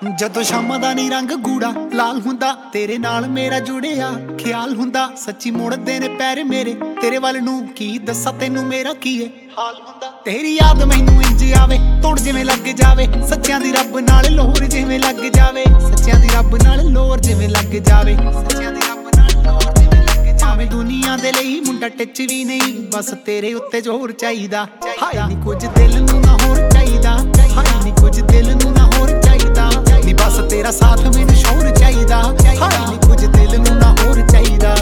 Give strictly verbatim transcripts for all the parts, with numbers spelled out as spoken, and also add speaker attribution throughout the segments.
Speaker 1: ਜਦੋਂ ਸ਼ਾਮਾਂ ਦਾ ਨੀ ਰੰਗ ਗੂੜਾ ਲਾਲ ਹੁੰਦਾ ਤੇਰੇ ਨਾਲ ਮੇਰਾ ਜੁੜਿਆ ਖਿਆਲ ਹੁੰਦਾ ਸੱਚੀ ਮੁੜਦੇ ਨੇ ਪੈਰ ਮੇਰੇ ਤੇਰੇ ਵੱਲ ਨੂੰ ਕੀ ਦੱਸਾਂ ਤੈਨੂੰ ਮੇਰਾ ਕੀ ਏ ਹਾਲ ਹੁੰਦਾ ਤੇਰੀ ਯਾਦ ਮੈਨੂੰ ਇੰਜ ਆਵੇ ਧੁਣ ਜਿਵੇਂ ਲੱਗ ਜਾਵੇ ਸੱਚਿਆਂ ਦੀ ਰੱਬ ਨਾਲ ਲੋਰ ਜਿਵੇਂ ਲੱਗ ਜਾਵੇ ਸੱਚਿਆਂ ਦੀ ਰੱਬ ਨਾਲ ਲੋਰ ਜਿਵੇਂ ਲੱਗ ਜਾਵੇ ਸੱਚਿਆਂ ਦੀ ਰੱਬ ਨਾਲ ਲੋਰ ਜਿਵੇਂ ਲੱਗ ਜਾਵੇ ਦੁਨੀਆ ਦੇ ਲਈ ਮੁੰਡਾ ਟਿੱਚ ਵੀ ਨਹੀਂ ਬਸ ਤੇਰੇ ਉੱਤੇ ਜ਼ੋਰ ਚਾਹੀਦਾ ਹਾਏ ਨੀ ਕੁਝ ਦਿਲ ਨੂੰ ਨਾ ਹੋਰ ਚਾਹੀਦਾ ਹਾਏ ਨੀ ਕੁਝ ਦਿਲ ਨੂੰ ਨਾ ਹੋਰ ਚਾਹੀਦਾ ਨੀ ਬਸ ਤੇਰਾ ਸਾਥ ਮੈਨੂੰ ਸ਼ੌਰ ਚਾਹੀਦਾ ਹਾਏ ਨੀ ਕੁਝ ਦਿਲ ਨੂੰ ਨਾ ਹੋਰ ਚਾਹੀਦਾ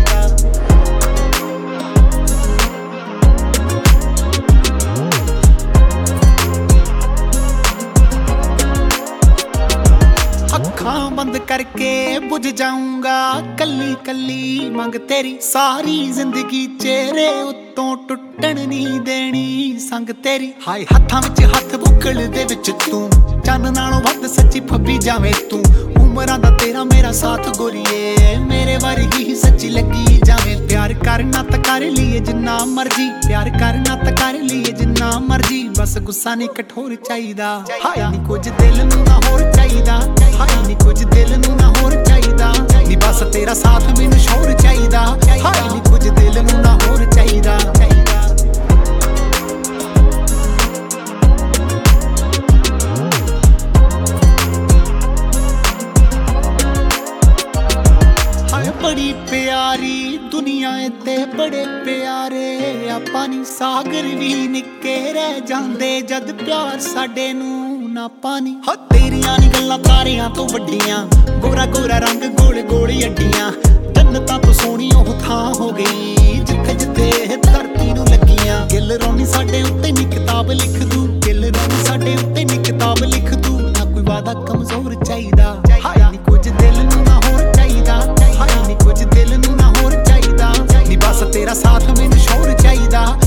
Speaker 1: ਅੱਖਾਂ ਬੰਦ ਕਰਕੇ ਬੁਝ ਜਾਊਂਗਾ ਕੱਲੀ ਕੱਲੀ ਮੰਗ ਤੇਰੀ ਸਾਰੀ ਜ਼ਿੰਦਗੀ ਚਿਹਰੇ ਉੱਤੋਂ ਟੁੱਟਣ ਨਹੀਂ ਦੇਣੀ ਸੰਗ ਤੇਰੀ ਹਾਏ ਹੱਥਾਂ ਵਿੱਚ ਹੱਥ ਬੁੱਕਲ ਦੇ ਵਿੱਚ ਤੂੰ ਚੰਨ ਨਾਲੋਂ ਵੱਧ ਸੱਚੀ ਫੱਬੀ ਜਾਵੇਂ ਤੂੰ ਉਮਰਾਂ ਦਾ ਤੇਰਾ ਮੇਰਾ ਸਾਥ ਗੋਰੀਏ ਮੇਰੇ ਵਰਗੀ ਹੀ ਸੱਚੀ ਲੱਗੀ ਜਾਵੇਂ ਪਿਆਰ ਕਰਨਾ ਤਾਂ ਕਰ ਲਈਏ ਜਿੰਨਾ ਮਰਜੀ ਪਿਆਰ ਕਰਨਾ ਤਾਂ ਕਰ ਲਈਏ ਜਿੰਨਾ ਮਰਜੀ ਬਸ ਗੁੱਸਾ ਨਹੀਂ ਕਠੋਰ ਚਾਹੀਦਾ ਹਾਏ ਨੀ ਕੁਝ ਦਿਲ ਨੂੰ ਨਾ ਹੋਰ ਚਾਹੀਦਾ ਹਾਏ ਨੀ ਕੁਝ ਦਿਲ ਨੂੰ ਨਾ ਹੋਰ ਚਾਹੀਦਾ ਨੀ ਬਸ ਤੇਰਾ ਸਾਥ ਮੈਨੂੰ ਸ਼ੌਰ ਚਾਹੀਦਾ ਹਾਏ ਨੀ ਕੁਝ ਦਿਲ ਨੂੰ ਨਾ ਹੋਰ ਚਾਹੀਦਾ ਬੜੀ ਪਿਆਰੀ ਦੁਨੀਆ ਤੇ ਬੜੇ ਪਿਆਰੇ ਆਪਾਂ ਨੀ ਸਾਗਰ ਵੀ ਨਿੱਕੇ ਰਹਿ ਜਾਂਦੇ ਜਦ ਪਿਆਰ ਸਾਡੇ ਨੂੰ ਨਾ ਪਾਣੀ ਹੋ ਤੇਰੀਆਂ ਨੀ ਗੱਲਾਂ ਤਾਰਿਆਂ ਤੋਂ ਵੱਡੀਆਂ ਗੋਰਾ ਗੋਰਾ ਰੰਗ ਗੋਲ ਗੋਲ ਅੱਡੀਆਂ ਜੰਨਤਾਂ ਤੋਂ ਸੋਹਣੀ ਉਹ ਥਾਂ ਹੋ ਗਈ ਜਿੱਥੇ ਜਿੱਥੇ ਇਹ ਧਰਤੀ ਨੂੰ ਲੱਗੀਆਂ ਗਿੱਲ ਰੋਣੀ ਸਾਡੇ ਉੱਤੇ ਨੀ ਕਿਤਾਬ ਲਿਖ ਦੂ ਗਿੱਲ ਰੋਣੀ ਸਾਡੇ ਉੱਤੇ ਨੀ ਕਿਤਾਬ ਲਿਖ ਦੂ ਨਾ ਕੋਈ ਵਾਦਾ ਕਮਜ਼ੋਰ ਚਾਹੀਦਾ ਹਾਏ ਨੀ ਕੁਝ ਦਿਲ ਨੂੰ ਨਾ ਹੋਰ ਚਾਹੀਦਾ ਹਾਏ ਨੀ ਕੁਝ ਦਿਲ ਨੂੰ ਨਾ ਹੋਰ ਚਾਹੀਦਾ ਨੀ ਬਸ ਤੇਰਾ ਸਾਥ ਮੈਨੂੰ ਸ਼ੌਰ ਚਾਹੀਦਾ